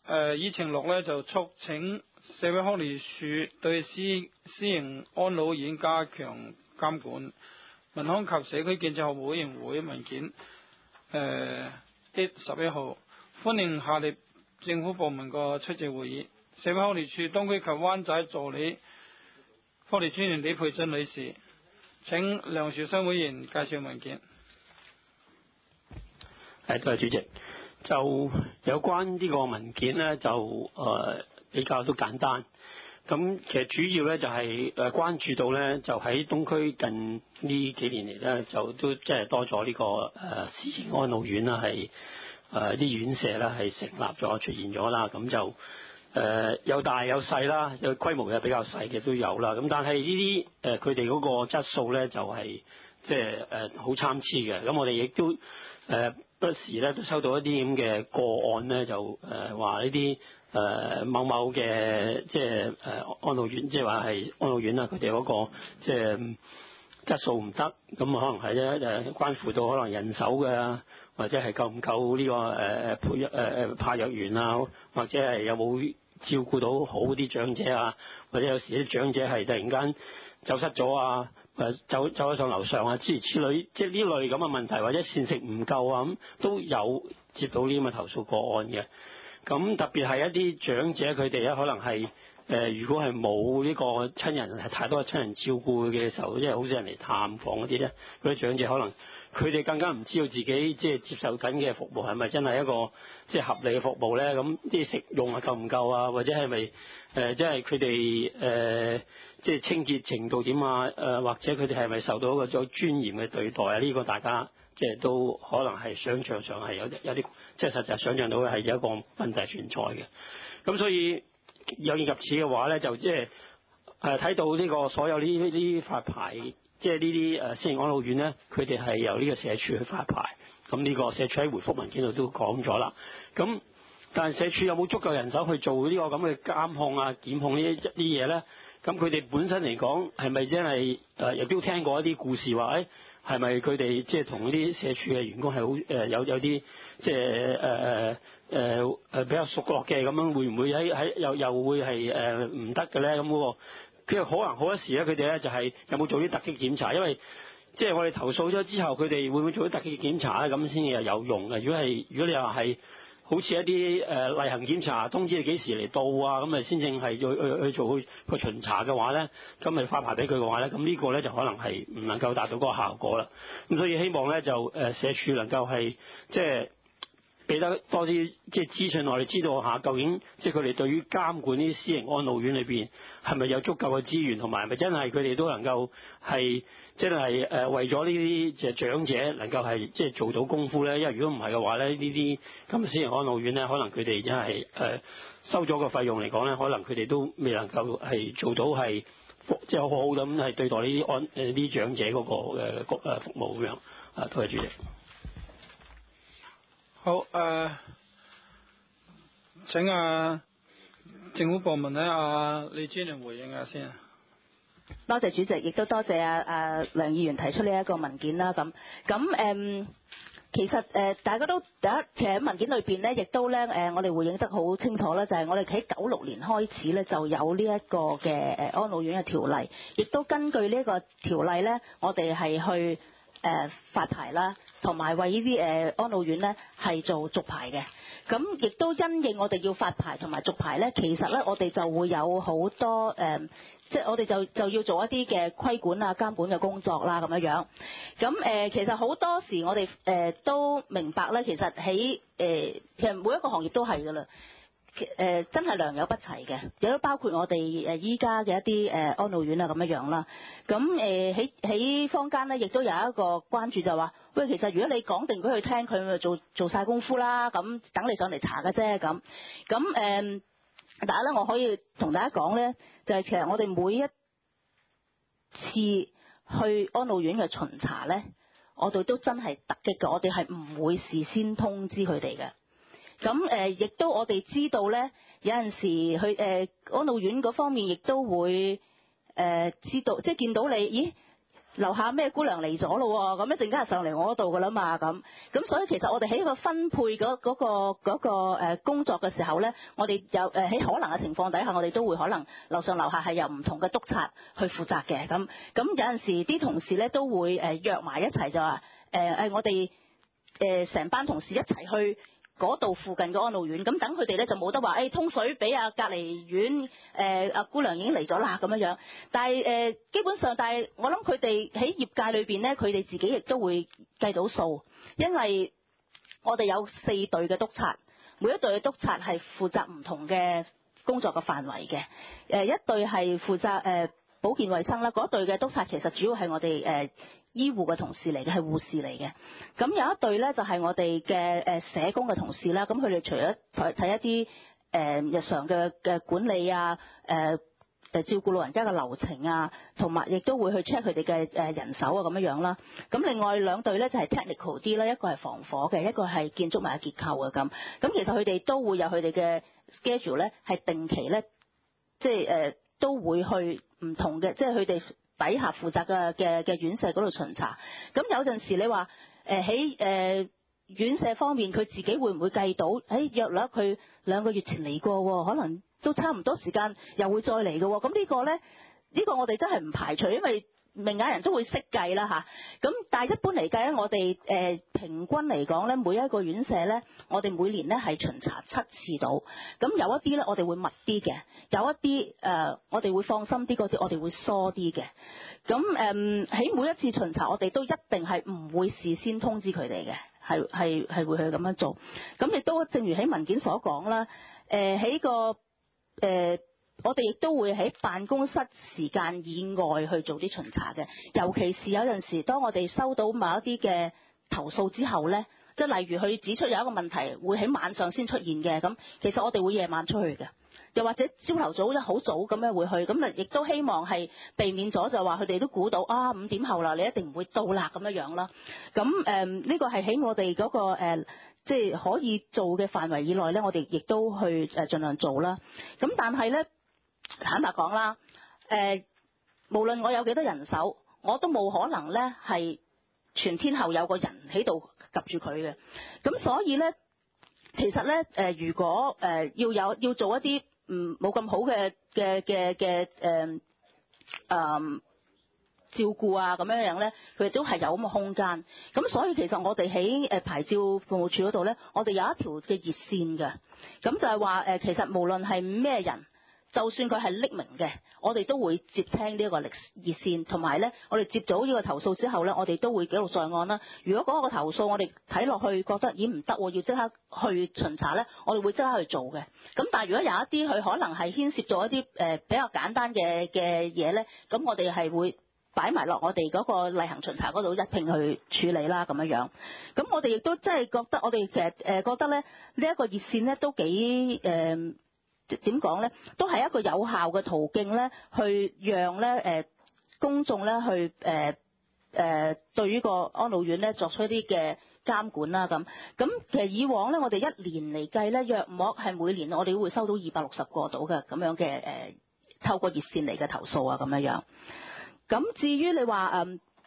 議程6呢，就促請社會福利署對私營安老院加強監管。民康及社區建設學會委員會文件11號，歡迎下列政府部門個出席會議。社會福利署東區及灣仔助理福利專員李佩珍女士。請梁兆新會員介紹文件。 多謝主席。就有關呢個文件呢，就比較都簡單。咁其實主要呢，就係關注到呢，就喺東區近呢幾年嚟呢，就都即係多咗呢個私營安老院啦，係啲院舍啦係成立咗出現咗啦。咁就有大有細啦，有規模又比較細嘅都有啦。咁但係呢啲佢哋嗰個質素呢，就係即係好參差嘅。咁我哋亦都不時咧都收到一啲咁嘅個案咧，就話呢啲某某嘅即係安老院，即係話係安老院啦，佢哋嗰個即係質素唔得，咁可能係咧關乎到可能人手嘅，或者係夠唔夠呢個派藥員啊，或者係有冇照顧到好啲長者啊，或者有時啲長者係突然間走失咗啊。走咗上樓上啊，諸如此類，即係呢類咁嘅問題，或者膳食唔夠啊，咁都有接到呢啲咁嘅投訴個案嘅。咁特別係一啲長者，佢哋咧可能係如果係冇呢個親人，係太多親人照顧嘅時候，即係好少人嚟探訪嗰啲咧，嗰啲長者可能佢哋更加唔知道自己即係接受緊嘅服務係咪真係一個即係合理嘅服務咧？咁啲食用係夠唔夠啊？或者係咪即係佢哋即係清潔程度點啊？或者佢哋係咪受到一個最尊嚴嘅對待啊？呢個大家即係都可能係想像上係有啲即係實際想像到嘅係有一個問題存在嘅。咁所以有見及此嘅話咧，就即係睇到呢個所有呢發牌，即係呢啲私營安老院咧，佢哋係由呢個社署去發牌。咁呢個社署喺回覆文件度都講咗啦。咁但係社署有冇足夠人手去做呢個咁嘅監控啊、檢控呢啲嘢咧？咁佢哋本身嚟講係咪真係亦都聽過一啲故事話，係咪佢哋即係同啲社署嘅員工係好有啲即係比較熟絡嘅咁樣，會唔會又會係唔得嘅咧？咁嗰個佢可能好多時咧，佢哋咧就係有冇做啲突擊檢查？因為即係我哋投訴咗之後，佢哋會唔會做啲突擊檢查咧？咁先至有用嘅。如果你話係好似一啲例行檢查，通知你幾時嚟到啊，咁咪先正係去做個巡查嘅話咧，咁咪發牌俾佢嘅話咧，咁呢個咧就可能係唔能夠達到嗰個效果啦。咁所以希望咧就社署能夠係即係俾得多啲即係資訊我哋知道下，究竟即係佢哋對於監管呢啲私營安老院裏邊係咪有足夠嘅資源，同埋係咪真係佢哋都能夠係真係為咗呢啲即係長者能夠係即係做到功夫咧？因為如果唔係嘅話咧，呢啲咁嘅私營安老院咧，可能佢哋真係收咗個費用嚟講咧，可能佢哋都未能夠係做到係即係好好咁係對待呢啲長者嗰個服務咁樣。多謝主席。 好，請政府部門咧，李專員回應下先。 多謝主席，亦都多謝梁議員提出呢一個文件啦。咁其實大家都其實喺文件裏邊咧，亦都咧我哋回應得好清楚啦，就係我哋喺96年開始咧就有呢一個嘅安老院嘅條例，亦都根據呢個條例咧，我哋係去發牌啦，同埋為呢啲安老院咧係做續牌嘅。咁亦都因應我哋要發牌同埋續牌咧，其實咧我哋就會有好多即係我哋就要做一啲嘅規管啊、監管嘅工作啦，咁樣樣。咁其實好多時我哋都明白咧，其實喺其實每一個行業都係噶啦。真係良莠不齊嘅，亦都包括我哋依家嘅一啲安老院啊咁樣樣啦。咁喺坊間咧，亦都有一個關注就話，喂，其實如果你講定俾佢聽，佢咪做晒功夫啦，咁等你上嚟查嘅啫咁。咁但係咧，我可以同大家講咧，就係其實我哋每一次去安老院嘅巡查咧，我哋都真係突擊嘅，我哋係唔會事先通知佢哋嘅。咁亦都我哋知道咧，有陣時去安老院嗰方面亦都會知道，即係見到你，咦， 樓下咩姑娘嚟咗咯喎，咁一陣間係上嚟我嗰度噶啦嘛，咁所以其實我哋喺個分配嗰個工作嘅時候咧，我哋有喺可能嘅情況底下，我哋都會可能樓上樓下係由唔同嘅督察去負責嘅，咁有陣時啲同事咧都會約埋一齊就話我哋成班同事一齊去嗰度附近嘅安老院，咁等佢哋咧就冇得話通水俾隔離院阿姑娘已經嚟咗啦咁樣。但係基本上，但係我諗佢哋喺業界裏邊咧，佢哋自己亦都會計到數，因為我哋有4隊嘅督察，每一隊嘅督察係負責唔同嘅工作嘅範圍嘅。一隊係負責保健衛生啦，嗰隊嘅督察其實主要係我哋醫護嘅同事嚟嘅，係護士嚟嘅。咁有一隊咧就係我哋嘅社工嘅同事啦。咁佢哋除咗睇一啲日常嘅管理啊，照顧老人家嘅流程啊，同埋亦都會去 check 佢哋嘅人手啊咁樣啦。咁另外2隊咧就係 technical 啲啦，一個係防火嘅，一個係建築物嘅結構嘅咁。咁其實佢哋都會有佢哋嘅 schedule 咧，係定期咧，即係都會去唔同嘅，即係佢哋底下負責嘅院舍嗰度巡查。咁有陣時你話喺院舍方面，佢自己會唔會計到？約略佢2個月前嚟過，可能都差唔多時間又會再嚟嘅。咁呢個咧，呢個我哋真係唔排除，因為明眼人都會識計啦嚇。咁但係一般嚟計咧，我哋平均嚟講咧，每一個院舍咧，我哋每年咧係巡查7次到。咁有一啲咧，我哋會密啲嘅；有一啲我哋會放心啲嗰啲，我哋會疏啲嘅。咁喺每一次巡查，我哋都一定係唔會事先通知佢哋嘅，係會去咁樣做。咁亦都正如喺文件所講啦，喺個我哋亦都會喺辦公室時間以外去做啲巡查嘅，尤其是有陣時，當我哋收到某一啲嘅投訴之後呢，即係例如佢指出有一個問題會喺晚上先出現嘅，咁其實我哋會夜晚出去嘅，又或者朝頭早好早咁樣會去，咁亦都希望係避免咗就話佢哋都估到5點後啦，你一定唔會到啦咁樣啦。咁呢個係喺我哋嗰個即係可以做嘅範圍以內呢，我哋亦都去盡量做啦。咁但係呢，坦白講啦，無論我有幾多人手，我都冇可能咧係全天候有個人喺度及住佢嘅。咁所以咧，其實咧如果要做一啲冇咁好嘅照顧啊咁樣咧，佢哋都係有咁嘅空間。咁所以其實我哋喺牌照服務處嗰度咧，我哋有一條嘅熱線嘅。咁就係話其實無論係咩人，就算佢係匿名嘅，我哋都會接聽呢一個熱線，同埋咧，我哋接到呢個投訴之後咧，我哋都會記錄在案啦。如果嗰個投訴我哋睇落去覺得唔得，要即刻去巡查咧，我哋會即刻去做嘅。咁但係如果有一啲佢可能係牽涉到一啲比較簡單嘅嘢咧，咁我哋係會擺埋落我哋嗰個例行巡查嗰度一併去處理啦咁樣。咁我哋亦都真係覺得，我哋其實覺得咧呢一個熱線咧都幾點講咧，都係一個有效嘅途徑咧，去讓咧公眾咧去對於個安老院咧作出一啲嘅監管啦咁。咁其實以往咧，我哋一年嚟計咧，約莫係每年我哋都會收到260個到嘅咁樣嘅透過熱線嚟嘅投訴啊咁樣。咁至於你話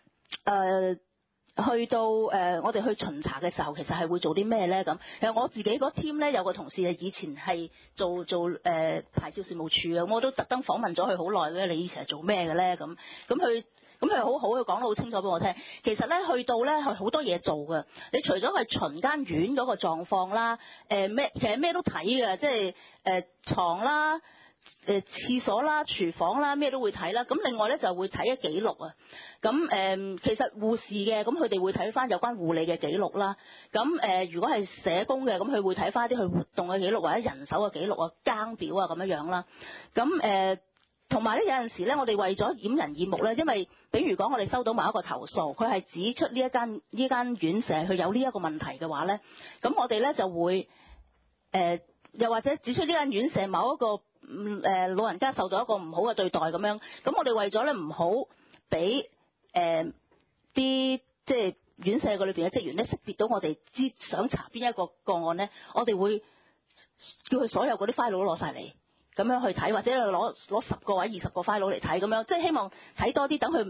去到我哋去巡查嘅時候，其實係會做啲咩咧？咁其實我自己嗰 team 咧有個同事係以前係做牌照事務處嘅，我都特登訪問咗佢好耐咧。你以前係做咩嘅咧？咁佢好好，佢講得好清楚俾我聽。其實咧去到咧係好多嘢做嘅。你除咗係巡間院嗰個狀況啦，其實咩都睇嘅，即係床啦。廁所啦、廚房啦，咩都會睇啦。咁另外咧就會睇嘅記錄啊。咁其實護士嘅，咁佢哋會睇翻有關護理嘅記錄啦。咁如果係社工嘅，咁佢會睇翻啲佢活動嘅記錄或者人手嘅記錄啊、更表啊咁樣啦。咁同埋咧有陣時咧，我哋為咗掩人耳目咧，因為比如講我哋收到某一個投訴，佢係指出呢間院舍佢有呢一個問題嘅話咧，咁我哋咧就會又或者指出呢間院舍某一個老人家受到一個唔好嘅對待咁樣，咁我哋為咗咧唔好俾啲即係院舍嘅裏邊嘅職員咧識別到我哋想查邊一個個案咧，我哋會叫佢所有嗰啲 file 都攞晒嚟，咁樣去睇，或者攞10個或者20個 file 嚟睇咁樣，即係希望睇多啲，等佢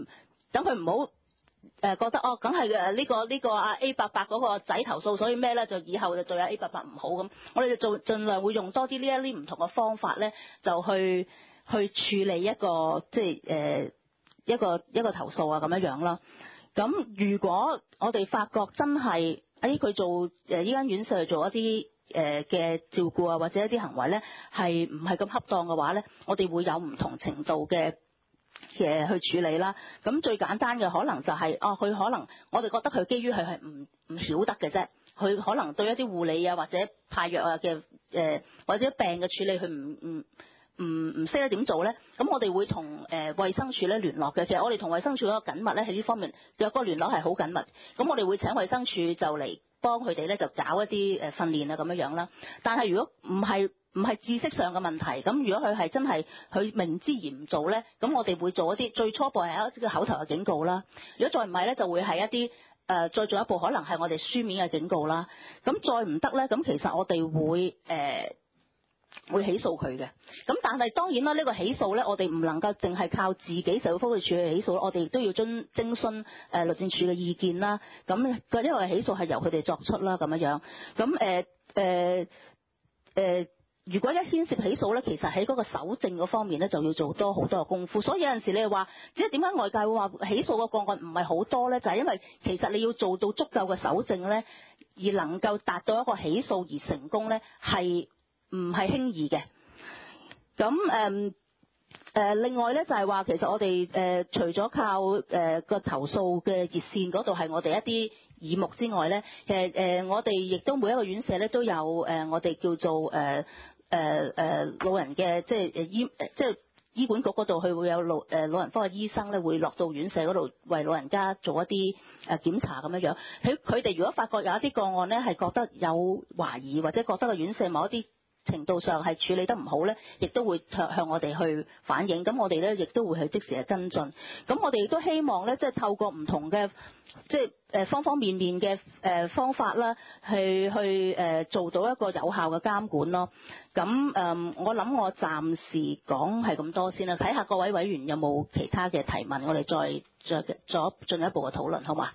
等佢唔好覺得哦，梗係呢個啊 A 伯伯嗰個仔投訴，所以咩咧就以後就對阿 A 伯伯唔好咁。我哋就盡量會用多啲呢一啲唔同嘅方法咧，就去處理一個即係一個投訴啊咁樣啦。咁如果我哋發覺真係佢做呢間院舍做一啲嘅照顧啊，或者一啲行為咧係唔係咁恰當嘅話咧，我哋會有唔同程度嘅去處理啦。咁最簡單嘅可能就係佢可能我哋覺得佢基於佢係唔曉得嘅啫，佢可能對一啲護理啊或者派藥啊嘅或者病嘅處理佢唔識得點做咧，咁我哋會同衛生署咧聯絡嘅。其實我哋同衛生署嗰個緊密咧喺呢方面嘅個聯絡係好緊密。咁我哋會請衛生署就嚟幫佢哋咧就搞一啲訓練啊咁樣啦。但係如果唔係知識上嘅問題，咁如果佢係真係佢明知而唔做咧，咁我哋會做一啲最初步係一個口頭嘅警告啦。如果再唔係咧，就會係一啲再做一步可能係我哋書面嘅警告啦。咁再唔得咧，咁其實我哋會起訴佢嘅。咁但係當然啦，呢個起訴咧，我哋唔能夠淨係靠自己社會福利署去起訴，我哋亦都要徵詢律政署嘅意見啦。咁因為起訴係由佢哋作出啦，咁樣。咁如果一牽涉起訴咧，其實喺嗰個搜證嗰方面咧，就要做多好多嘅功夫。所以有陣時你係話，即係點解外界會話起訴個個案唔係好多咧？就係因為其實你要做到足夠嘅搜證咧，而能夠達到一個起訴而成功咧，係唔係輕易嘅。咁另外咧就係話，其實我哋除咗靠個投訴嘅熱線嗰度係我哋一啲耳目之外咧，其實我哋亦都每一個院舍咧都有我哋叫做老人嘅即係醫管局嗰度，佢會有老人科嘅醫生咧會落到院舍嗰度為老人家做一啲檢查咁樣。佢哋如果發覺有一啲個案咧係覺得有懷疑，或者覺得個院舍某一啲程度上係處理得唔好咧，亦都會向我哋去反映。咁我哋咧亦都會去即時嘅跟進。咁我哋亦都希望咧，即係透過唔同嘅即係方方面面嘅方法啦，去做到一個有效嘅監管咯。咁我諗我暫時講係咁多先啦，睇下各位委員有冇其他嘅提問，我哋再進一步嘅討論，好嘛？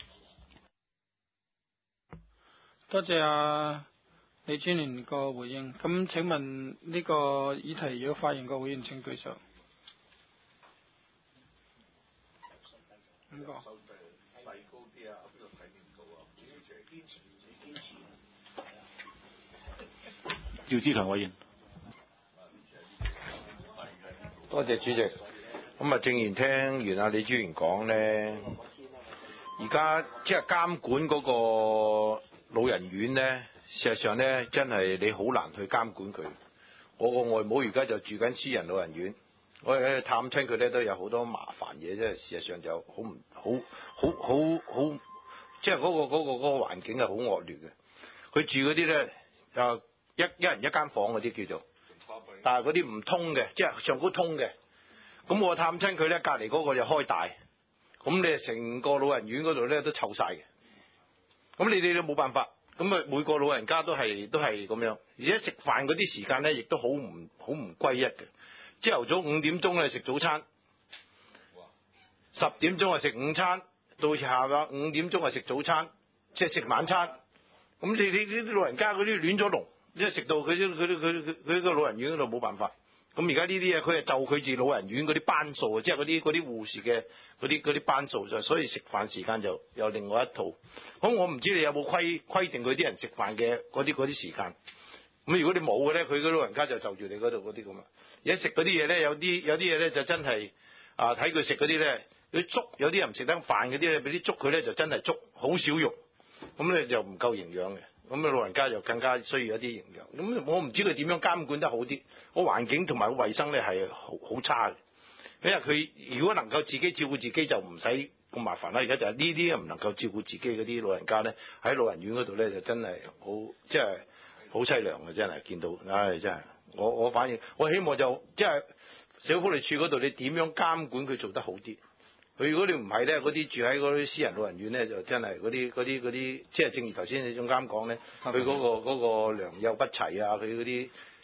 多謝李專員個回應。咁請問呢個議題如果發言個會員請舉手。5個。 趙志強委員。 多謝主席。咁正如聽完李專員講呢，而家即係監管嗰個老人院呢，事實上呢，真係你好難去監管佢。我個外母而家就住緊私人老人院，我哋去探親佢呢，都有好多麻煩嘢，即係事實上就好，即係嗰個環境係好惡劣嘅。佢住嗰啲呢，就一人一間房嗰啲叫做，但係嗰啲唔通嘅，即係上高通嘅。咁我探親佢呢，隔離嗰個就開大，咁你成個老人院嗰度呢都臭晒嘅。咁你哋都冇辦法。咁每個老人家都係咁樣，而且食飯嗰啲時間咧，亦都好唔歸一嘅。朝頭早5點鐘咧食早餐，10點鐘食午餐，到下晝5點鐘食早餐，即係食晚餐。咁你啲老人家嗰啲亂咗龍，即係食到佢個老人院嗰度冇辦法。咁而家呢啲嘢佢係就佢住老人院嗰啲班數啊，即係嗰啲護士嘅嗰啲班數，就所以食飯時間就有另外一套。咁我唔知你有冇規定佢啲人食飯嘅嗰啲時間。咁如果你冇嘅咧，佢嗰老人家就住你嗰度嗰啲咁啊。而家食嗰啲嘢咧，有啲嘢咧就真係睇佢食嗰啲咧，啲粥有啲人唔食得飯嗰啲咧，俾啲粥佢咧就真係粥好少肉，咁咧就唔夠營養嘅。咁老人家就更加需要一啲營養。咁我唔知佢點樣監管得好啲，個環境同埋個衞生咧係好差嘅。因為佢如果能夠自己照顧自己就唔使咁麻煩啦。而家就係呢啲唔能夠照顧自己嗰啲老人家咧，喺老人院嗰度咧就真係即係好凄涼嘅，真係見到，唉真係。我反而我希望就即係社會福利署嗰度你點樣監管佢做得好啲。佢如果你唔係咧，嗰啲住喺嗰啲私人老人院咧，就真係嗰啲，即係正如頭先你總監講咧，佢嗰個良莠不齊啊，佢嗰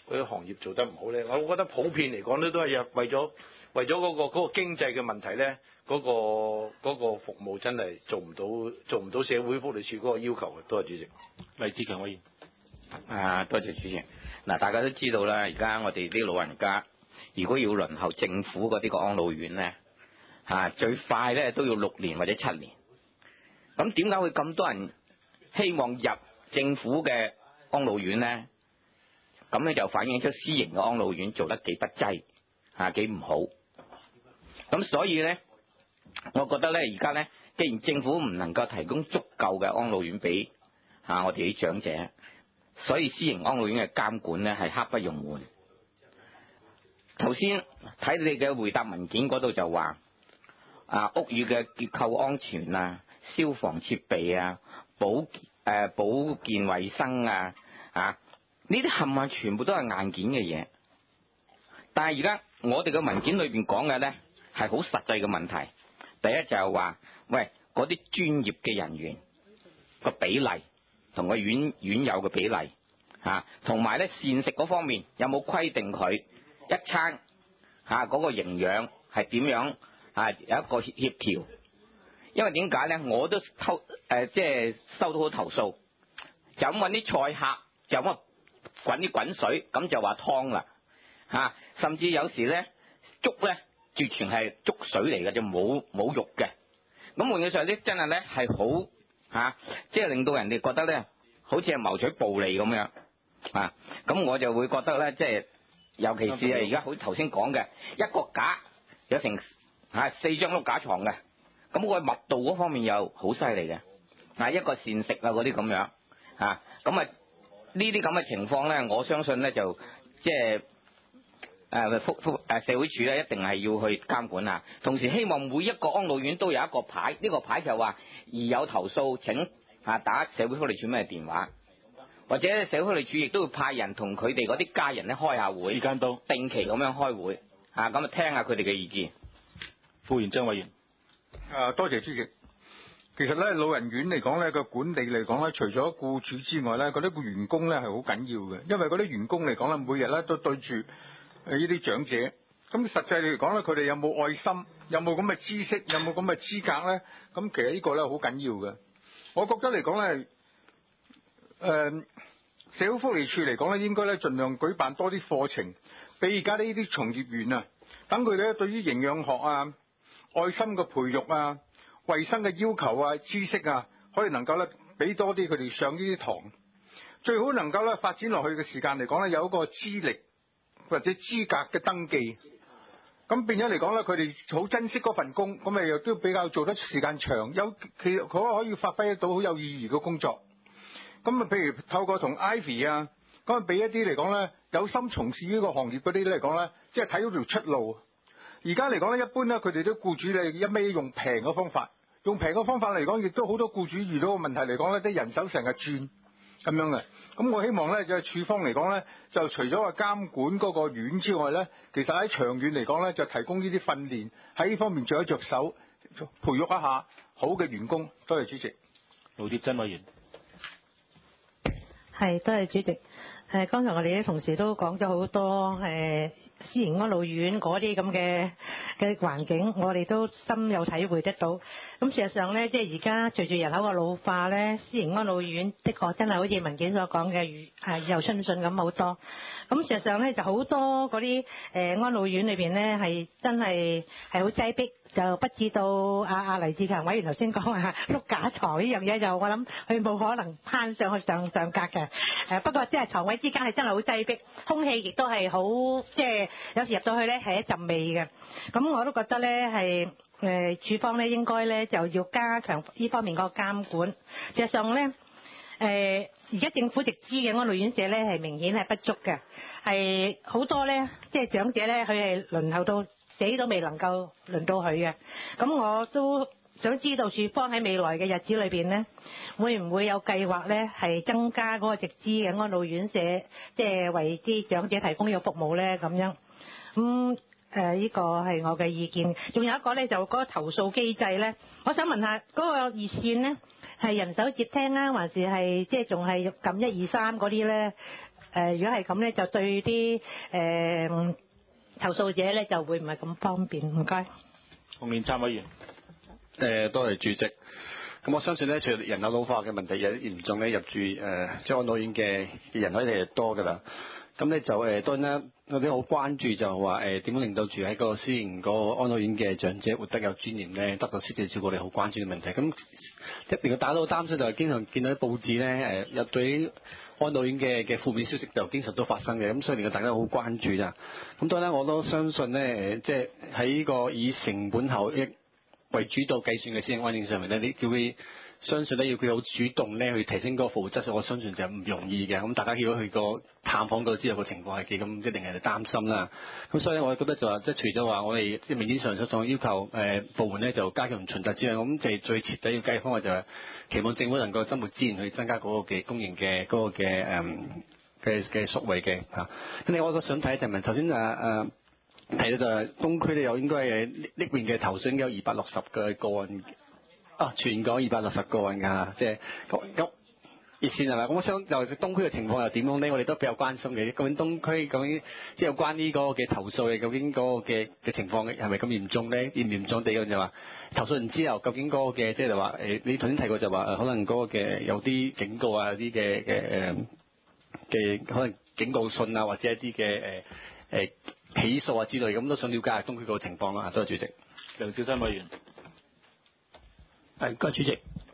嗰啲行業做得唔好咧？我覺得普遍嚟講咧，都係為咗嗰個經濟嘅問題咧，嗰個服務真係做唔到社會福利署嗰個要求嘅。多謝主席。 黎志強委員。 多謝主席。嗱，大家都知道啦，而家我哋啲老人家如果要輪候政府嗰啲個安老院咧，最快咧都要6年或者7年。咁點解會咁多人希望入政府嘅安老院咧？咁咧就反映出私營嘅安老院做得幾不濟，幾唔好。咁所以咧，我覺得咧，而家咧，既然政府唔能夠提供足夠嘅安老院俾我哋啲長者，所以私營安老院嘅監管咧係刻不容緩。頭先睇你嘅回答文件嗰度就話，屋宇嘅結構安全啊、消防設備啊、保健衛生啊，呢啲冚唪唥全部都係硬件嘅嘢。但係而家我哋嘅文件裏邊講嘅咧係好實際嘅問題。第一就係話，喂，嗰啲專業嘅人員個比例同個院友嘅比例，同埋咧膳食嗰方面有冇規定佢一餐嗰個營養係點樣有一個協調？因為點解咧？我都即係收到好投訴，就咁搵啲菜客，就咁滾啲滾水，咁就話湯啦，甚至有時咧粥咧絕全係粥水嚟嘅，就冇肉嘅。咁換句上啲真係咧係好即係令到人哋覺得咧好似係謀取暴利咁樣咁我就會覺得咧，即係尤其是係而家好頭先講嘅一個架有成4張碌架床嘅，咁個密度嗰方面又好犀利嘅，一個膳食嗰啲咁樣咁呢啲咁嘅情況咧，我相信咧就即係社會署咧一定係要去監管啊。同時希望每一個安老院都有一個牌，呢個牌就話如有投訴請打社會福利署咩電話，或者社會福利署亦都會派人同佢哋嗰啲家人咧開下會， 時間到， 定期咁樣開會咁聽下佢哋嘅意見。 副員張委員。 多謝主席。其實咧，老人院嚟講咧，個管理嚟講咧，除咗僱主之外咧，嗰啲員工咧係好緊要嘅，因為嗰啲員工嚟講咧，每日咧都對住呢啲長者，咁實際嚟講咧，佢哋有冇愛心，有冇咁嘅知識，有冇咁嘅資格咧？咁其實呢個咧好緊要嘅。我覺得嚟講咧，社會福利署嚟講咧，應該咧盡量舉辦多啲課程，俾而家呢啲從業員等佢哋咧對於營養學愛心嘅培育衛生嘅要求知識可以能夠咧俾多啲佢哋上呢啲堂，最好能夠咧發展落去嘅時間嚟講咧，有一個資歷或者資格嘅登記，咁變咗嚟講咧，佢哋好珍惜嗰份工，咁又都比較做得時間長，其實佢可以發揮得到好有意義嘅工作。咁譬如透過同 Ivy 咁俾一啲嚟講咧有心從事呢個行業嗰啲嚟講咧，即係睇到條出路。而家嚟講咧，一般咧佢哋啲僱主咧一味用平嘅方法。用平嘅方法嚟講，亦都好多僱主遇到個問題嚟講咧，啲人手成日轉咁樣嘅。咁我希望咧，就處方嚟講咧，就除咗話監管嗰個院之外咧，其實喺長遠嚟講咧，就提供呢啲訓練，喺呢方面着一着手，培育一下好嘅員工。多謝主席。 盧鐵珍委員。 係，多謝主席。剛才我哋啲同事都講咗好多私營安老院嗰啲咁嘅環境，我哋都深有體會得到。咁事實上咧，即係而家隨住人口嘅老化咧，私營安老院的確真係好似文件所講嘅雨後春筍咁好多。咁事實上咧，就好多嗰啲安老院裏邊咧係真係好擠迫，就不知道阿黎志強委員頭先講話碌架床呢樣嘢，就我諗佢冇可能攀上去上格嘅。不過即係床位之間係真係好擠迫，空氣亦都係好即係有時入到去咧係一陣味嘅。咁我都覺得咧係處方咧應該咧就要加強呢方面個監管。事實上咧而家政府直資嘅安老院舍咧係明顯係不足嘅，係好多咧即係長者咧佢係輪候到死都未能夠輪到佢嘅。咁我都想知道處方喺未來嘅日子裏邊咧，會唔會有計劃咧係增加嗰個直資嘅安老院舍，即係為啲長者提供呢個服務咧咁樣。呢個係我嘅意見。仲有一個咧就嗰個投訴機制咧，我想問下嗰個熱線咧係人手接聽啊，還是係即係仲係撳123嗰啲咧？ 如果係咁咧，就對啲投訴者咧就會唔係咁方便。唔該。 洪連參委員。 多謝主席。咁我相信咧，隨住人口老化嘅問題有啲嚴重咧，入住即係安老院嘅人口係多㗎啦。咁咧就當然啦，我哋好關注就係話點樣令到住喺個私營個安老院嘅長者活得有尊嚴咧，得到適切照顧，你好關注嘅問題。咁一定要打到擔心就係經常見到啲報紙咧入對安老院嘅負面消息就經常都發生嘅，咁所以令到大家好關注咋。咁當然我都相信咧即係喺呢個以成本效益為主導計算嘅私營安老院上面咧，你叫佢相信咧要佢好主動咧去提升嗰個服務質素，我相信就唔容易嘅。咁大家如果去個探訪度知道個情況係幾咁，一定係擔心啦。咁所以我覺得就話即係除咗話我哋即係明面上所要求部門咧就加強巡查之外，咁就係最徹底要計方法就係期望政府能夠增撥資源去增加嗰個嘅公營嘅嗰個嘅宿位嘅嚇。咁我都想睇一陣問頭先提到就係東區咧有應該係呢邊嘅投訴有260個案。全港260個案㗎，即係咁熱線係咪？咁我想就東區嘅情況又點樣咧？我哋都比較關心嘅。究竟東區究竟即係有關呢個嘅投訴嘅，究竟嗰個嘅情況係咪咁嚴重咧？嚴唔嚴重地咁就話投訴完之後，究竟嗰個嘅即係話你頭先提過就話可能嗰個嘅有啲警告啊，有啲嘅可能警告信啊，或者一啲嘅起訴啊之類，咁都想了解下東區嗰個情況啦。多謝主席。 梁兆新委員。 各位主席，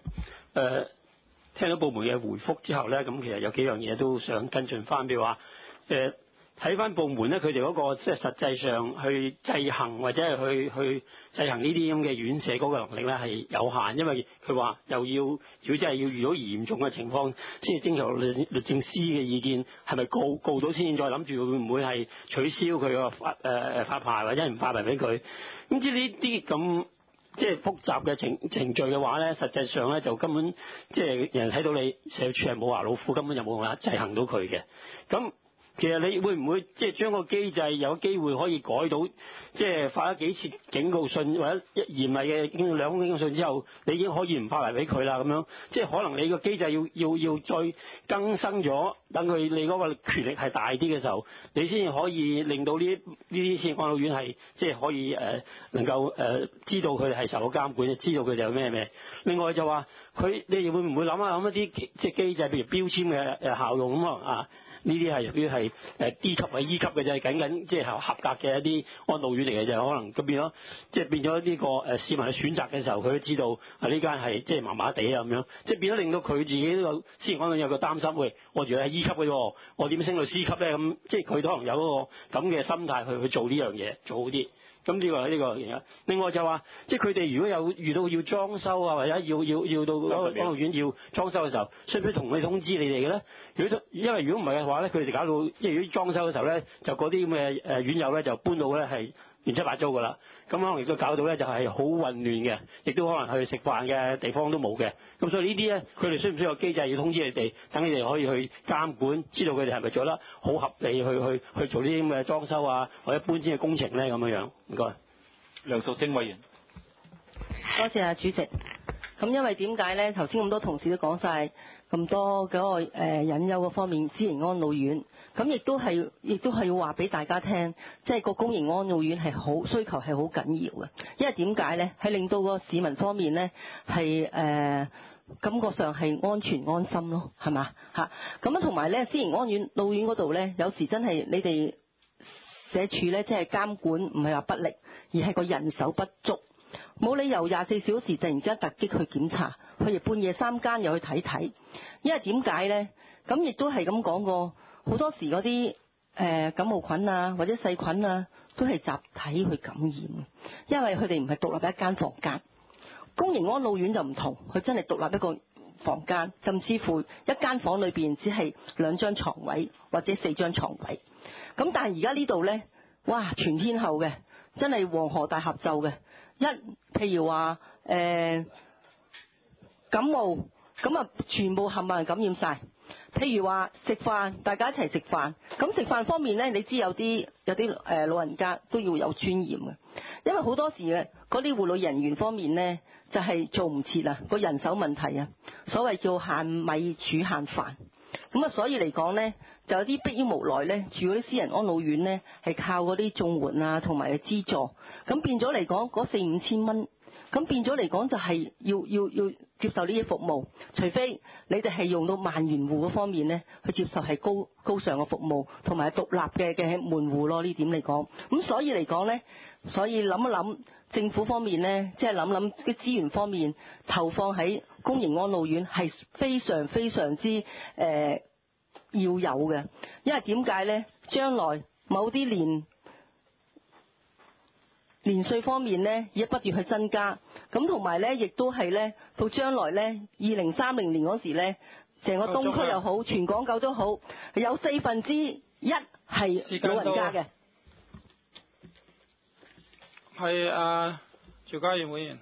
聽到部門嘅回覆之後咧，咁其實有幾樣嘢都想跟進翻，譬如話睇翻部門咧，佢哋嗰個即係實際上去制衡或者係去制衡呢啲咁嘅院舍嗰個能力咧係有限，因為佢話又要如果真係要遇到嚴重嘅情況，先至徵求律政司嘅意見，係咪告到先，再諗住會唔會係取消佢個發牌或者唔發牌俾佢？咁知呢啲咁即係複雜嘅程序嘅話咧，實際上咧就根本即係人睇到你社署係冇牙老虎，根本就冇辦法制衡到佢嘅。咁其實你會唔會即係將個機制有機會可以改到，即係發咗幾次警告信或者嚴厲嘅2封警告信之後，你已經可以唔發牌俾佢啦咁樣？即係可能你個機制要再更新咗，等佢你嗰個權力係大啲嘅時候，你先至可以令到呢啲私營安老院係即係可以能夠知道佢哋係受到監管，知道佢哋有咩。另外就話你會唔會諗一啲即係機制，譬如標籤嘅效用咁啊？呢啲係屬於係D 級或 E 級嘅啫，僅即係合格嘅一啲安老院嚟嘅啫，可能咁變咗即係變咗呢個市民去選擇嘅時候，佢都知道呢間係即係麻麻地啊咁樣，即係變咗令到佢自己呢個私營安老院有個擔心，喂，我如果係 E 級嘅喎，我點升到 C 級咧？咁即係佢可能有嗰個咁嘅心態去做呢樣嘢，做好啲。咁呢個嘢。另外就話，即係佢哋如果有遇到要裝修啊，或者要到嗰個安老院要裝修嘅時候，需唔需要同你通知你哋嘅咧？因為如果唔係嘅話咧，佢哋搞到即係如果裝修嘅時候咧，就嗰啲咁嘅院友咧就搬到咧係亂七八糟㗎啦。咁可能亦都搞到咧就係好混亂嘅，亦都可能去食飯嘅地方都冇嘅。咁所以呢啲咧，佢哋需唔需要有機制要通知你哋，等你哋可以去監管，知道佢哋係咪做得好合理去做呢啲咁嘅裝修啊，或者搬遷嘅工程咧咁樣樣。唔該。 梁淑貞委員。 多謝主席。咁因為點解咧？頭先咁多同事都講晒咁多嗰個隱憂嗰方面，私營安老院，咁亦都係要話俾大家聽，即係個公營安老院係好需求係好緊要嘅。因為點解咧？係令到個市民方面咧係感覺上係安全安心咯，係嘛嚇？咁啊同埋咧，私營安老院嗰度咧，有時真係你哋社署咧，即係監管唔係話不力，而係個人手不足。冇理由24小時突然之間突擊去檢查，佢哋半夜3更又去睇，因為點解咧？咁亦都係咁講過，好多時嗰啲感冒菌啊或者細菌啊，都係集體去感染，因為佢哋唔係獨立一間房間。公營安老院就唔同，佢真係獨立一個房間，甚至乎一間房裏邊只係2張床位或者4張床位。咁但係而家呢度咧，哇，全天候嘅，真係黃河大合奏嘅。譬如話感冒，咁啊全部冚唪唥感染晒。譬如話食飯，大家一齊食飯，咁食飯方面咧，你知有啲老人家都要有尊嚴嘅，因為好多時嘅嗰啲護老人員方面咧，就係做唔切啊，個人手問題啊，所謂叫限米煮限飯。咁啊，所以嚟講咧， 就有啲迫於無奈咧，住嗰啲私人安老院咧係靠嗰啲綜援啊同埋資助，咁變咗嚟講嗰4-5千蚊，咁變咗嚟講就係要接受呢啲服務，除非你哋係用到萬元戶嗰方面咧去接受係高尚嘅服務，同埋獨立嘅門戶咯，呢點嚟講，咁所以嚟講咧，所以諗一諗政府方面咧，即係諗諗啲資源方面投放喺公營安老院係非常非常之要有嘅，因為點解咧？將來某啲年歲方面咧，而家不斷去增加，咁同埋咧，亦都係咧，到將來咧，2030年嗰時咧，成個東區又好，全港九都好，有1/4係老人家嘅。 係趙家賢會員。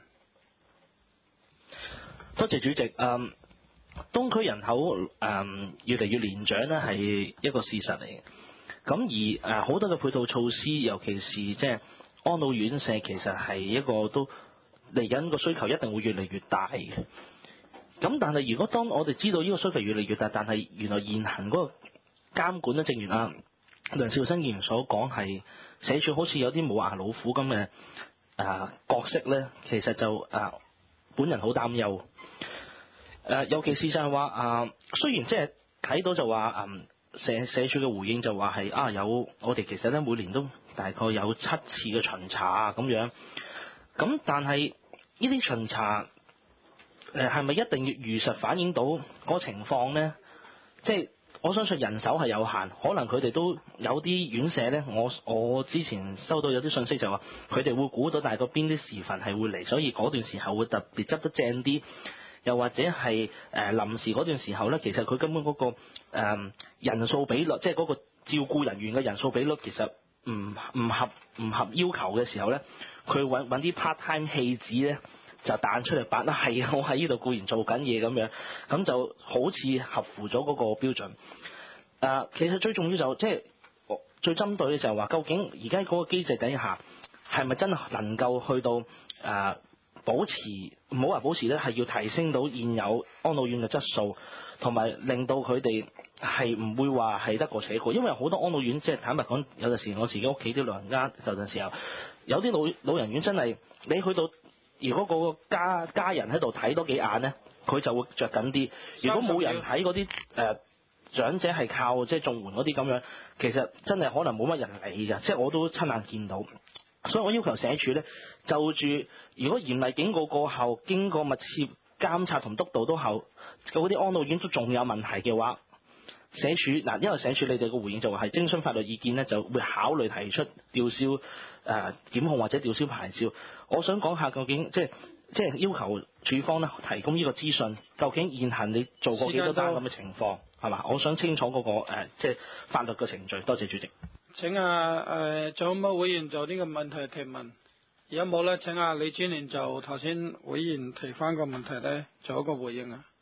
多謝主席。東區人口越嚟越年長咧，係一個事實嚟嘅。咁而好多嘅配套措施，尤其是即係安老院舍，其實係一個都嚟緊個需求一定會越嚟越大嘅。咁但係如果當我哋知道呢個需求越嚟越大，但係原來現行嗰個監管咧，正如梁兆新議員所講，係社署好似有啲冇牙老虎咁嘅角色咧，其實就本人好擔憂。尤其是就係話雖然即係睇到就話社署嘅回應就話係有我哋其實咧每年都大概有7次嘅巡查咁樣，咁但係呢啲巡查係咪一定要如實反映到嗰個情況咧？即係我相信人手係有限，可能佢哋都有啲院舍咧，我之前收到有啲信息就話佢哋會估到大概邊啲時份係會嚟，所以嗰段時候會特別執得正啲。又或者係臨時嗰段時候咧，其實佢根本嗰個人數比率，即係嗰個照顧人員嘅人數比率，其實唔合要求嘅時候咧，佢揾啲 part time 戲子咧就彈出嚟扮啦，係我喺呢度固然做緊嘢咁樣，咁就好似合乎咗嗰個標準。其實最重要就即係最針對嘅就係話，究竟而家嗰個機制底下係咪真係能夠去到保持，唔好話保持咧，係要提升到現有安老院嘅質素，同埋令到佢哋係唔會話係得過且過。因為好多安老院，即係坦白講，有陣時我自己屋企啲老人家有陣時候，有啲老人院真係你去到，如果個家人喺度睇多幾眼咧，佢就會着緊啲。如果冇人睇嗰啲長者係靠即係綜援嗰啲咁樣，其實真係可能冇乜人理㗎。即係我都親眼見到。所以我要求社署咧，就住如果嚴厲警告過後，經過密切監察同督導都後，嗰啲安老院都仲有問題嘅話，社署因為社署你哋個回應就話係徵詢法律意見咧，就會考慮提出吊銷檢控或者吊銷牌照。我想講下究竟即係要求署方咧提供呢個資訊，究竟現行你做過幾多單咁嘅情況係嘛？我想清楚嗰個即係法律嘅程序。多謝主席。 請仲有冇會員就呢個問題提問？如果冇咧，請李專員就頭先會員提翻個問題咧，做一個回應啊。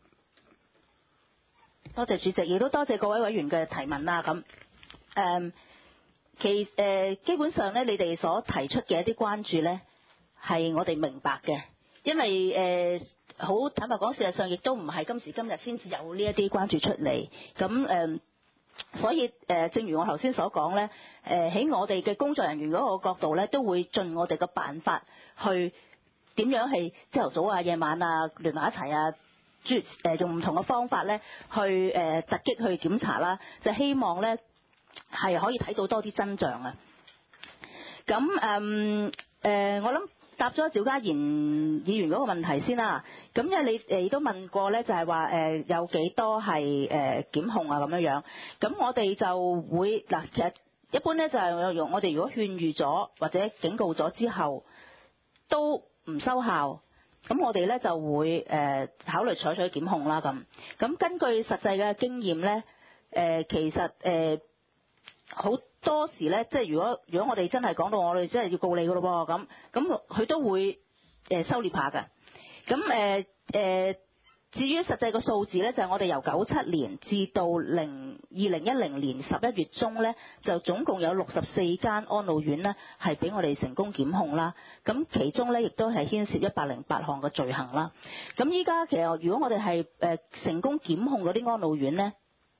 多謝主席，亦都多謝各位委員嘅提問啦。咁基本上咧，你哋所提出嘅一啲關注咧，係我哋明白嘅，因為好坦白講，事實上亦都唔係今時今日先至有呢一啲關注出嚟。咁所以正如我頭先所講咧，喺我哋嘅工作人員嗰個角度咧，都會盡我哋嘅辦法去點樣係朝頭早啊、夜晚啊聯埋一齊啊，用唔同嘅方法咧去突擊去檢查啦，就希望咧係可以睇到多啲真相啊。咁我諗答咗趙家賢議員嗰個問題先啦。咁因為你都問過咧，就係話有幾多係檢控啊咁樣。咁我哋就會其實一般咧就係用我哋如果勸喻咗或者警告咗之後都唔收效，咁我哋咧就會考慮採取檢控啦咁。咁根據實際嘅經驗咧，其實好多時咧，即係如果我哋真係講到我哋真係要告你噶咯噃，咁佢都會收斂下㗎。咁至於實際個數字咧，就係我哋由97年至到2010年11月中咧，就總共有64間安老院咧係俾我哋成功檢控啦。咁其中咧亦都係牽涉108項嘅罪行啦。咁依家其實如果我哋係成功檢控嗰啲安老院咧，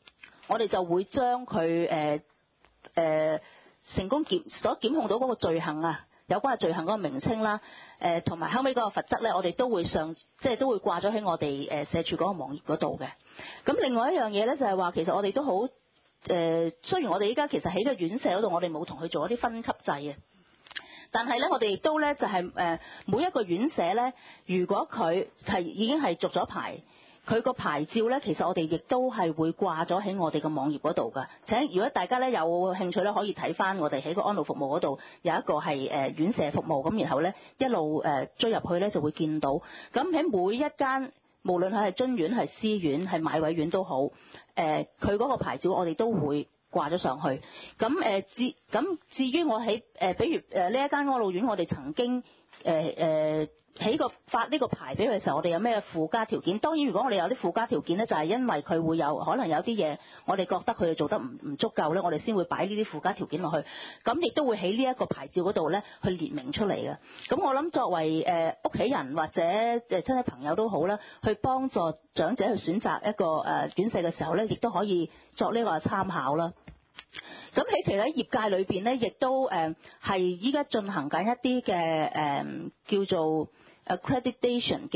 我哋就會將佢成功所檢控到嗰個罪行啊，有關嘅罪行嗰個名稱啦，同埋後尾嗰個罰則咧，我哋都會都會掛咗喺我哋社署嗰個網頁嗰度嘅。咁另外一樣嘢咧就係話，其實我哋都好雖然我哋依家其實喺個院舍嗰度，我哋冇同佢做一啲分級制嘅，但係咧我哋亦都咧就係每一個院舍咧，如果佢已經係續咗牌。佢個牌照咧，其實我哋亦都係會掛咗喺我哋個網頁嗰度㗎。請如果大家咧有興趣咧，可以睇翻我哋喺個安老服務嗰度有一個係院舍服務，咁然後咧一路追入去咧就會見到。咁喺每一間，無論佢係津院、係私院、係買位院都好，佢嗰個牌照我哋都會掛咗上去。咁至於我喺比如呢一間安老院，我哋曾經喺個發呢個牌俾佢嘅時候，我哋有咩附加條件？當然，如果我哋有啲附加條件咧，就係因為佢會有可能有啲嘢，我哋覺得佢哋做得唔足夠咧，我哋先會擺呢啲附加條件落去。咁亦都會喺呢一個牌照嗰度咧去列明出嚟嘅。咁我諗作為屋企人或者親戚朋友都好啦，去幫助長者去選擇一個院舍嘅時候咧，亦都可以作呢個參考啦。咁喺其實喺業界裏邊咧，亦都係依家進行緊一啲嘅叫做accreditation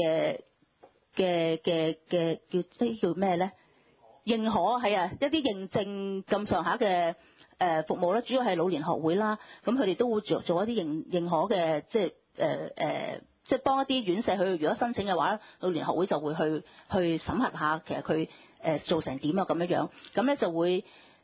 叫咩咧？認可係啊，一啲認證咁上下嘅服務咧，主要係老年學會啦。咁佢哋都會做一啲認可嘅，即係幫一啲院舍去，如果申請嘅話，老年學會就會去審核下，其實佢做成點啊咁樣。咁咧就會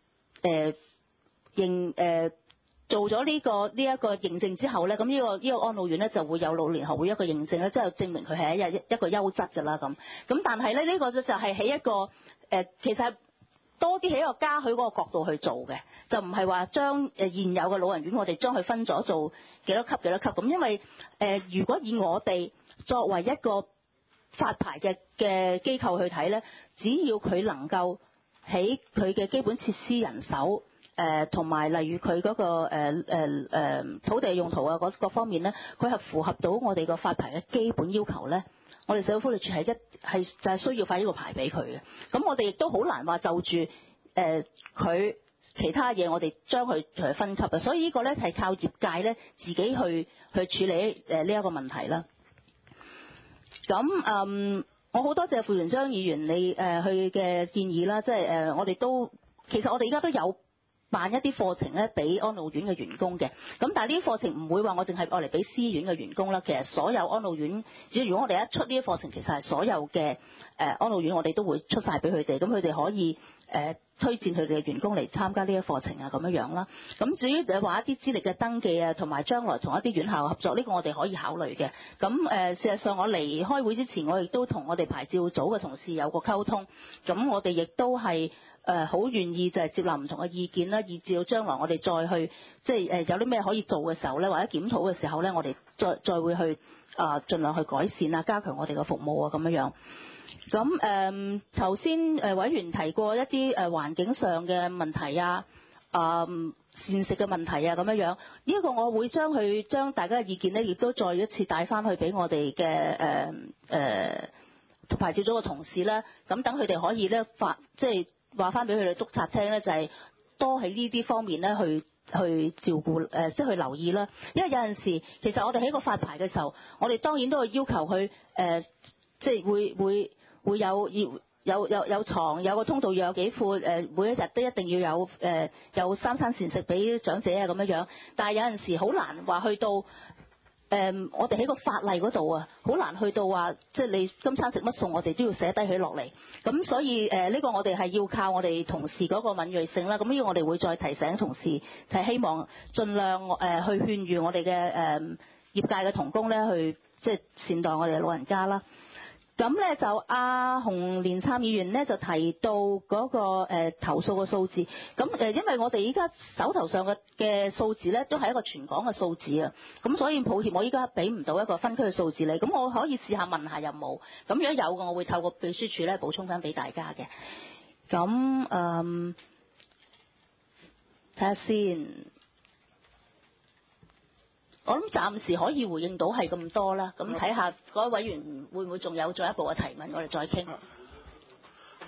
做咗呢一個認證之後咧，咁呢個安老院咧就會有老年學會一個認證咧，即係證明佢係一個優質㗎啦咁。咁但係咧呢個就係喺一個其實多啲喺一個嘉許嗰個角度去做嘅，就唔係話將現有嘅老人院我哋將佢分咗做幾多級咁，因為如果以我哋作為一個發牌嘅機構去睇咧，只要佢能夠喺佢嘅基本設施、人手同埋例如佢嗰個土地用途啊各方面咧，佢係符合到我哋個發牌嘅基本要求咧，我哋社會福利署就係需要發呢個牌俾佢嘅。咁我哋亦都好難話就住佢其他嘢，我哋將佢分級嘅。所以呢個咧係靠業界咧自己去處理呢一個問題啦。咁我好多謝傅元璋議員你佢嘅建議啦，即係我哋都其實我哋而家都有辦一啲課程咧，俾安老院嘅員工嘅。咁但係呢啲課程唔會話我淨係愛嚟俾私院嘅員工啦。其實所有安老院，只要如果我哋一出呢啲課程，其實係所有嘅安老院，我哋都會出晒俾佢哋。咁佢哋可以推薦佢哋嘅員工嚟參加呢啲課程啊，咁樣啦。咁至於你話一啲資歷嘅登記啊，同埋將來同一啲院校合作，呢個我哋可以考慮嘅。咁事實上我嚟開會之前，我亦都同我哋牌照組嘅同事有個溝通。咁我哋亦都係好願意就係接納唔同嘅意見啦，以至到將來我哋再去即係有啲咩可以做嘅時候咧，或者檢討嘅時候咧，我哋再會去盡量去改善啊，加強我哋嘅服務啊，咁樣。咁頭先委員提過一啲環境上嘅問題啊，膳食嘅問題啊，咁樣。呢個我會將大家嘅意見咧，亦都再一次帶翻去俾我哋嘅牌照組嘅同事啦。咁等佢哋可以咧即係話翻俾佢哋督察聽咧，就係多喺呢啲方面咧去照顧即係去留意啦。因為有陣時其實我哋喺個發牌嘅時候，我哋當然都會要求佢即係會有床，有個通道要有幾闊，每一日都一定要有三餐膳食俾長者啊，咁樣。但係有陣時好難話去到我哋喺個法例嗰度啊，好難去到話即係你今餐食乜餸，我哋都要寫低佢落嚟。咁所以呢個我哋係要靠我哋同事嗰個敏銳性啦。咁呢個我哋會再提醒同事，就係希望盡量去勸喻我哋嘅業界嘅同工咧，去即係善待我哋嘅老人家啦。咁咧就阿洪連參議員咧就提到嗰個投訴嘅數字，咁因為我哋依家手頭上嘅數字咧都係一個全港嘅數字啊，咁所以抱歉我依家俾唔到一個分區嘅數字你，咁我可以試下問下有冇，咁如果有嘅我會透過秘書處咧補充翻俾大家嘅。咁睇下先。我諗暫時可以回應到係咁多啦，咁睇下嗰位委員會唔會仲有進一步嘅提問，我哋再傾。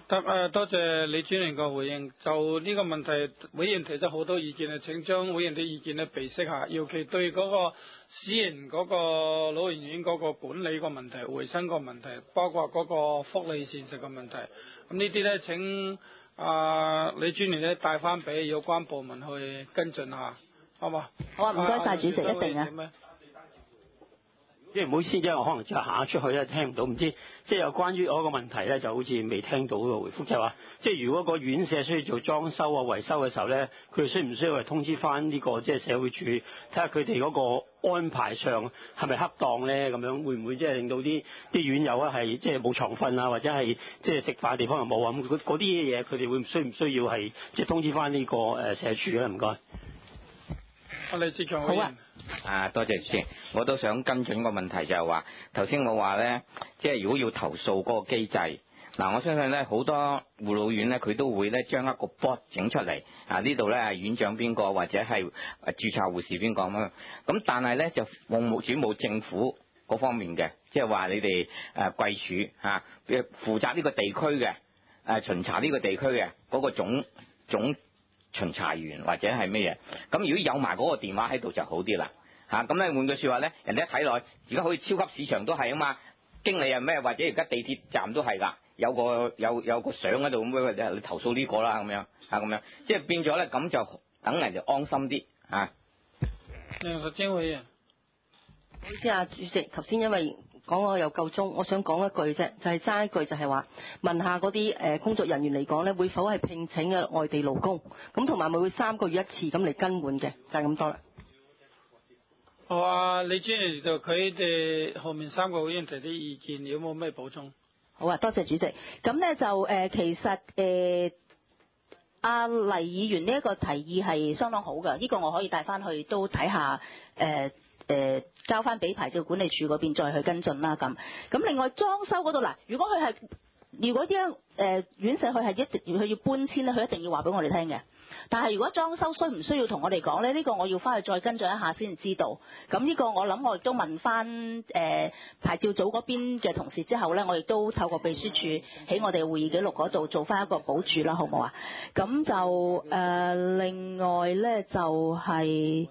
多謝李專員嘅回應。就呢個問題，會員提出好多意見啊，請將會員啲意見咧備悉下，尤其對嗰個私人嗰個老人院嗰個管理個問題、衞生個問題，包括嗰個福利膳食嘅問題。咁呢啲咧請李專員咧帶翻俾有關部門去跟進下，好嘛？ 好啊，唔該晒主席，一定啊。 即係唔好意思，因為我可能之後行咗出去咧聽唔到，唔知即係有關於我個問題咧，就好似未聽到個回覆，就係話，即係如果個院舍需要做裝修啊、維修嘅時候咧，佢哋需唔需要通知翻呢個即係社會處，睇下佢哋嗰個安排上係咪恰當咧？咁樣會唔會即係令到啲院友啊係即係冇床瞓啊，或者係即係食飯嘅地方又冇啊？咁嗰啲嘢佢哋會需唔需要係即係通知翻呢個社署咧？唔該。 李志強好啊，多謝主席，我都想跟進個問題就係話，頭先我話咧，即係如果要投訴嗰個機制，嗱，我相信咧好多護老院咧佢都會咧將一個 board 整出嚟，呢度咧係院長邊個或者係註冊護士邊個咁樣，咁但係咧就主冇政府嗰方面嘅，即係話你哋貴署負責呢個地區嘅巡查呢個地區嘅嗰個總巡查員或者係咩嘢，咁如果有埋嗰個電話喺度就好啲啦，咁咧換句説話咧，人哋一睇落去，而家好似超級市場都係啊嘛，經理係咩，或者而家地鐵站都係㗎，有個相喺度咁，你投訴呢個啦咁樣，即係變咗咧，咁就等人就安心啲嚇。 實踐會員， 唔好意思啊，主席，頭先因為講我又夠鐘，我想講一句啫，就係爭一句就係話問下嗰啲工作人員嚟講咧，會否係聘請嘅外地勞工？咁同埋咪會3個月一次咁嚟更換嘅，就係咁多啦。 好啊，李專員就佢哋後面3個會員提啲意見，有冇咩補充？ 好啊，多謝主席。咁咧就其實阿黎議員呢一個提議係相當好嘅，呢個我可以帶翻去都睇下交翻俾牌照管理處嗰邊再去跟進啦。咁另外裝修嗰度嗱，如果啲院舍佢係佢要搬遷咧，佢一定要話俾我哋聽嘅。但係如果裝修需唔需要同我哋講咧？呢個我要翻去再跟進一下先知道。咁呢個我諗我亦都問翻牌照組嗰邊嘅同事之後咧，我亦都透過秘書處喺我哋會議記錄嗰度做翻一個補注啦，好唔好啊？咁就另外咧就係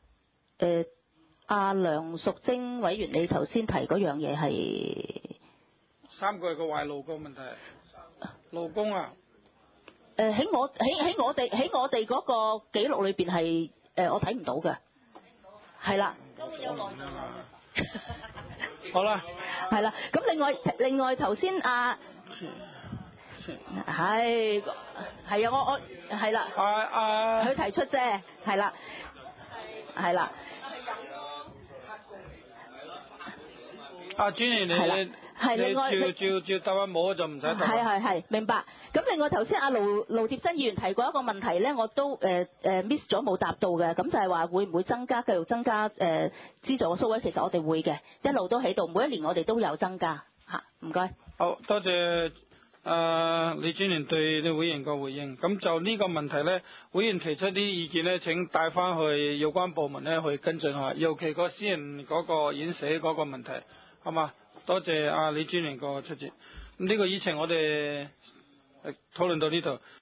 阿梁淑貞委員，你頭先提嗰樣嘢係 3個月嘅壞勞工問題，勞工啊。 喺我哋嗰個記錄裏邊係我睇唔到嘅，係啦。 好啦， 係啦。咁另外頭先係我係啦，佢提出啫，係啦，係啦。 專員你另外照答啊，冇就唔使答。 係明白。咁另外頭先阿盧貼新議員提過一個問題咧，我都miss 咗冇答到嘅，咁就係話會唔會繼續增加資助嘅數位？其實我哋會嘅，一路都喺度，每一年我哋都有增加嚇。唔該。 好多謝李專員對啲會員個回應。咁就呢個問題咧，會員提出啲意見咧，請帶翻去有關部門咧去跟進下，尤其個私人嗰個院舍嗰個問題，好嘛？多謝李專員個出席。咁呢個議程我哋討論到呢度。